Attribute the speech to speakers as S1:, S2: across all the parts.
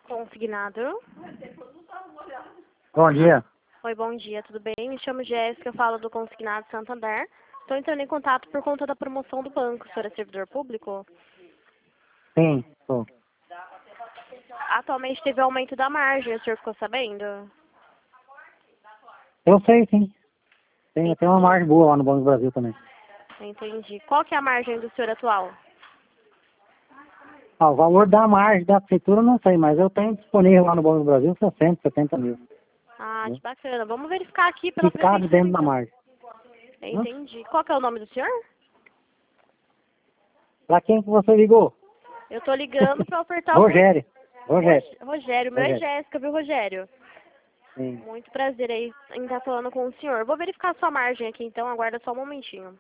S1: Consignado.
S2: Bom dia.
S1: Oi, bom dia, tudo bem? Me chamo Jéssica, eu falo do Consignado Santander. Estou entrando em contato por conta da promoção do banco. O senhor é servidor público?
S2: Sim, sou.
S1: Atualmente teve aumento da margem, o senhor ficou sabendo?
S2: Eu sei, sim. Tem até uma margem boa lá no Banco do Brasil também.
S1: Entendi. Qual que é a margem do senhor atual?
S2: O valor da margem da prefeitura eu não sei, mas eu tenho disponível lá no Banco do Brasil 60, 70 mil.
S1: Ah, que bacana. Vamos verificar aqui pela
S2: Que cabe
S1: prefeitura,
S2: dentro da
S1: então.
S2: margem.
S1: Entendi. Qual que é o nome do senhor?
S2: Pra quem que você ligou?
S1: Eu tô ligando para ofertar o...
S2: Rogério.
S1: Rogério, meu é
S2: Rogério.
S1: Jéssica, viu, Rogério?
S2: Sim.
S1: Muito prazer aí em estar falando com o senhor. Vou verificar a sua margem aqui, então. Aguarda só um momentinho.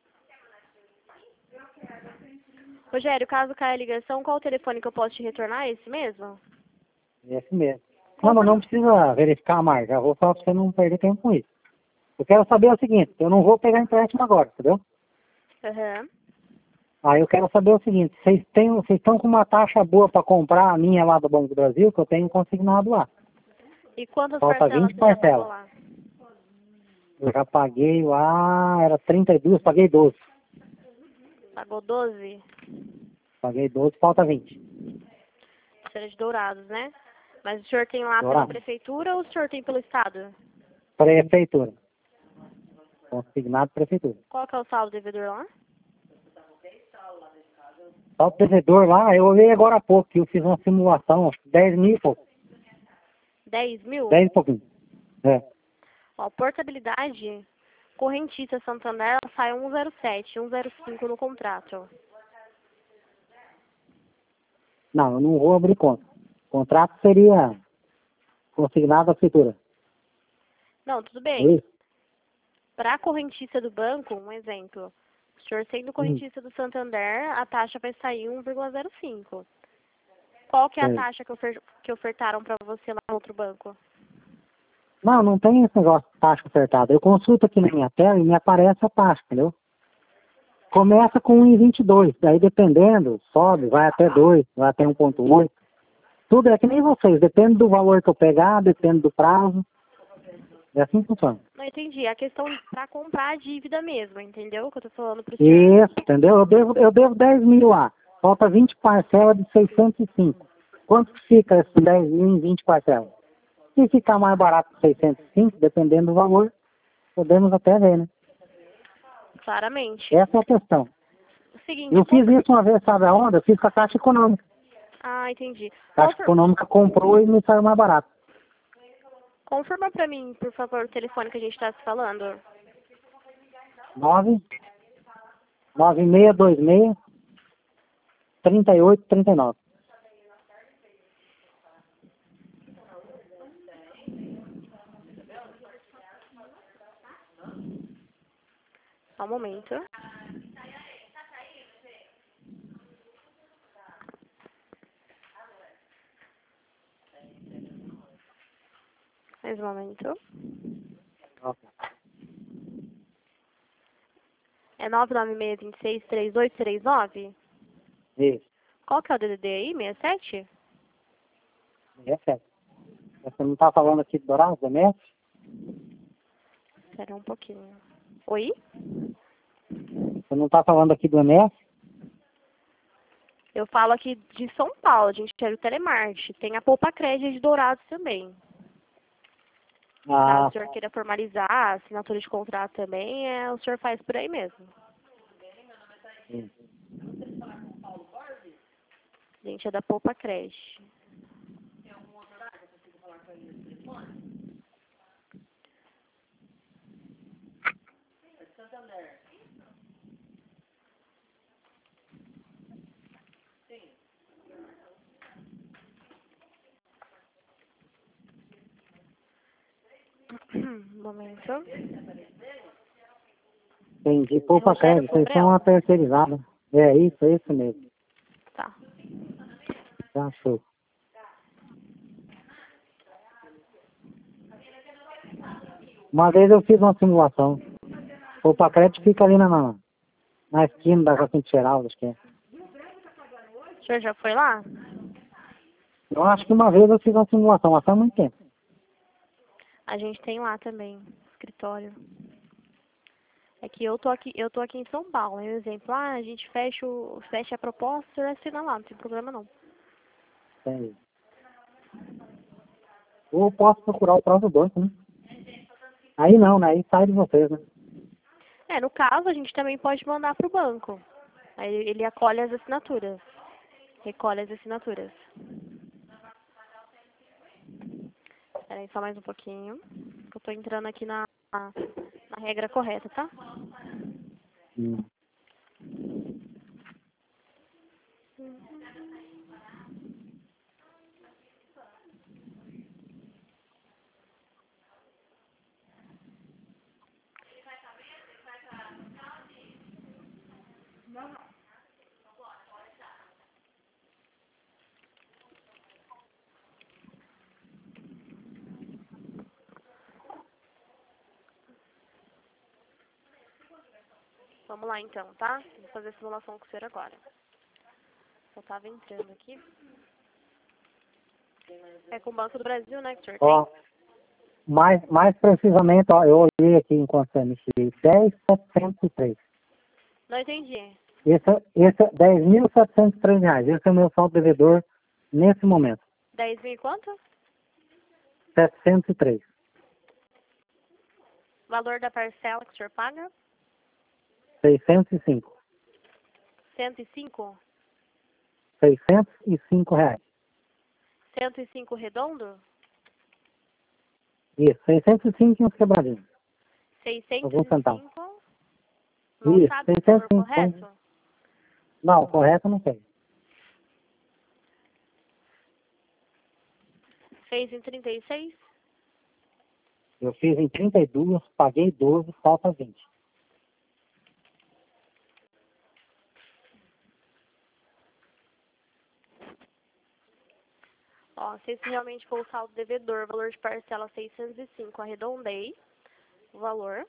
S1: Rogério, caso caia a ligação, qual o telefone que eu posso te retornar? É esse mesmo?
S2: Esse mesmo. Não, mas não precisa verificar a margem. Eu vou falar pra você não perder tempo com isso. Eu quero saber o seguinte, eu não vou pegar empréstimo agora, entendeu?
S1: Aham.
S2: Aí eu quero saber o seguinte, vocês estão com uma taxa boa para comprar a minha lá do Banco do Brasil, que eu tenho consignado lá.
S1: E quantas
S2: Falta
S1: parcelas
S2: 20
S1: você já pagou
S2: parcelas.
S1: lá?
S2: Eu já paguei lá, era 32, paguei 12.
S1: Pagou 12?
S2: Paguei 12, falta 20.
S1: Será de Dourados, né? Mas o senhor tem lá pela
S2: Dourado.
S1: prefeitura ou o senhor tem pelo estado?
S2: Prefeitura. Consignado prefeitura.
S1: Qual que é o saldo devedor lá?
S2: Só o devedor lá, eu olhei agora há pouco, que eu fiz uma simulação, acho que 10 mil e pouco.
S1: 10 mil?
S2: 10 e pouquinho. É.
S1: Ó, portabilidade, correntista Santander, ela sai 107, 105 no contrato.
S2: Não, eu não vou abrir conta. O contrato seria consignado à prefeitura.
S1: Não, tudo
S2: É
S1: bem.
S2: isso?
S1: Para a correntista do banco, um exemplo. O senhor sendo correntista do Santander, a taxa vai sair 1,05. Qual que é a
S2: É.
S1: taxa que ofertaram para você lá no outro banco?
S2: Não, não tem esse negócio de taxa ofertada. Eu consulto aqui na minha tela e me aparece a taxa, entendeu? Começa com 1,22, daí dependendo, sobe, vai até 2, vai até 1,8. Tudo é que nem vocês, depende do valor que eu pegar, depende do prazo. É assim que funciona.
S1: Não entendi. A questão para comprar a dívida mesmo, entendeu? O que eu tô falando pro senhor.
S2: Isso, entendeu? Eu devo 10 mil lá. Falta 20 parcelas de 605. Quanto que fica esses 10 mil em 20 parcelas? Se ficar mais barato que 605, dependendo do valor, podemos até ver, né?
S1: Claramente.
S2: Essa é a questão.
S1: O seguinte,
S2: Eu fiz isso uma vez, sabe aonde? Eu fiz com a Caixa Econômica.
S1: Ah, entendi.
S2: A Caixa Econômica comprou e me saiu mais barato.
S1: Confirma para mim, por favor, o telefone que a gente está se falando.
S2: 9626 3839.
S1: Só um momento. Mais um momento. É 996263839?
S2: Isso.
S1: Qual que é o DDD aí? 67?
S2: É certo. Você não está falando aqui do Dourado, da MS?
S1: Espera um pouquinho. Oi?
S2: Você não está falando aqui do MS?
S1: Eu falo aqui de São Paulo, a gente quer o Telemarte. Tem a Poupa Crédito de Dourados também. Caso o senhor queira formalizar a assinatura de contrato também, o senhor faz por aí mesmo.
S2: Sim.
S1: Gente, é da Poupa Crédito. Um momento.
S2: Entendi. Poupa
S1: Rogério
S2: crédito, vocês
S1: Cobrel?
S2: são uma terceirizada. É isso mesmo.
S1: Tá.
S2: Já achou. Uma vez eu fiz uma simulação. Poupa crédito fica ali na esquina da Jacinto Geral, acho que é.
S1: O senhor já foi lá?
S2: Eu acho que uma vez eu fiz uma simulação, mas faz muito tempo.
S1: A gente tem lá também, escritório. É que eu tô aqui em São Paulo, é um exemplo. Ah, a gente fecha a proposta, o senhor assina lá, não tem problema não.
S2: Entendi. Ou eu posso procurar o próprio banco, né? Aí não, né? Aí sai de vocês, né?
S1: No caso, a gente também pode mandar pro banco. Aí ele acolhe as assinaturas. Recolhe as assinaturas. Espera aí só mais um pouquinho. Eu tô entrando aqui na regra correta, tá?
S2: Hum.
S1: Vamos lá então, tá? Vou fazer a simulação com o senhor agora. Só tava entrando aqui. É com o Banco do Brasil, né, que o senhor tem?
S2: Ó, mais precisamente, ó, eu olhei aqui enquanto você mexia, 10.703.
S1: Não entendi.
S2: Esse é 10.703 reais. Esse é o meu saldo devedor nesse momento.
S1: 10 mil e quanto?
S2: 703.
S1: Valor da parcela que o senhor paga?
S2: 605.
S1: 105?
S2: 605 reais.
S1: 105 redondo?
S2: Isso, 605 e uns quebradinhos. Alguns centavos.
S1: 605? Não
S2: Isso,
S1: sabe o valor
S2: 605.
S1: correto?
S2: Não, correto não tem.
S1: Fez em 36?
S2: Eu fiz em 32, paguei 12, falta 20.
S1: Ó, se esse realmente for o saldo devedor, valor de parcela 605, arredondei o valor.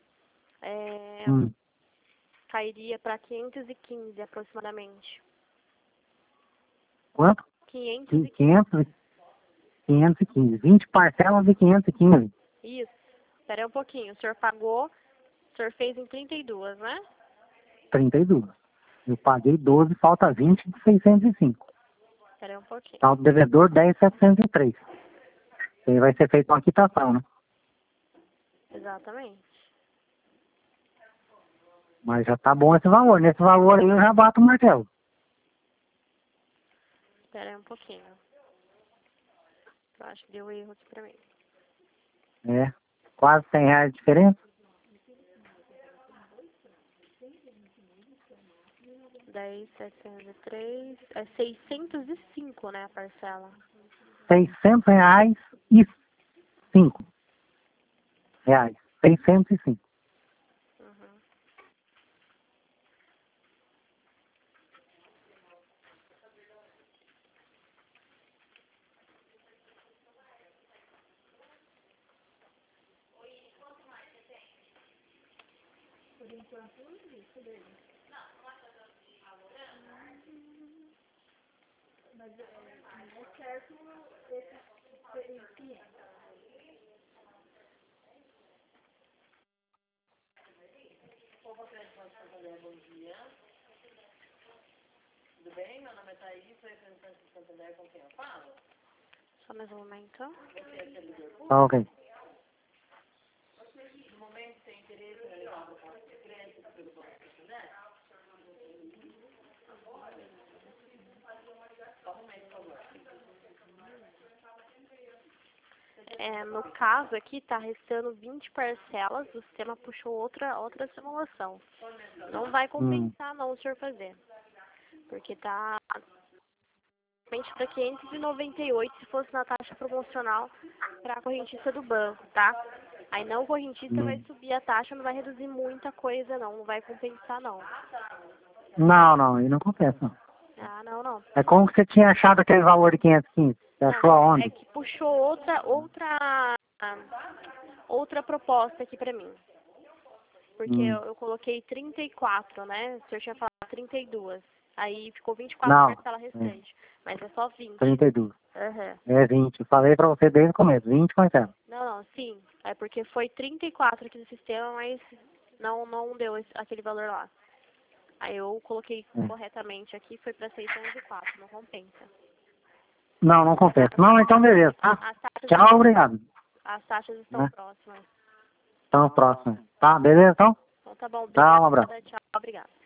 S1: Cairia para 515 aproximadamente.
S2: Quanto?
S1: 515.
S2: 515. 20 parcelas de 515.
S1: Isso. Espera aí um pouquinho. O senhor pagou, o senhor fez em 32, né?
S2: 32. Eu paguei 12, falta 20 de 605.
S1: Espera aí um pouquinho.
S2: Saldo devedor 10.703. Aí vai ser feita uma quitação, né?
S1: Exatamente.
S2: Mas já tá bom esse valor. Nesse valor aí eu já bato o martelo.
S1: Espera aí um pouquinho. Eu acho que deu erro aqui pra mim.
S2: É. Quase 100 reais de diferença.
S1: 10.703. É 605, né, a parcela.
S2: 600 reais e 5 reais. 605.
S1: Uhum. Só mais um momento.
S2: Tá ok.
S1: No caso aqui, tá restando 20 parcelas. O sistema puxou outra simulação. Não vai compensar não o senhor fazer. Porque tá para 598 se fosse na taxa promocional para a correntista do banco, tá? Aí não correntista vai subir a taxa, não vai reduzir muita coisa não vai compensar não.
S2: Não, aí não compensa. Não.
S1: Ah, não.
S2: É como que você tinha achado aquele valor de 515? Você achou aonde?
S1: É que puxou outra proposta aqui pra mim. Porque eu coloquei 34, né? O senhor tinha falado 32. Aí ficou 24
S2: Não.
S1: parcela restante. Mas é só 20.
S2: 32.
S1: Aham.
S2: É 20. Eu falei pra você desde o começo, 20 parcelas.
S1: Não, sim. É porque foi 34 aqui no sistema, mas não deu aquele valor lá. Aí eu coloquei corretamente aqui, foi pra 604, não compensa.
S2: Não, não compensa. Não, então beleza, tá?
S1: As taxas,
S2: Tchau, obrigado.
S1: as taxas estão próximas.
S2: Estamos próximos. Tá, beleza então?
S1: Então tá bom,
S2: Tá, um abraço.
S1: obrigada, tchau, obrigada.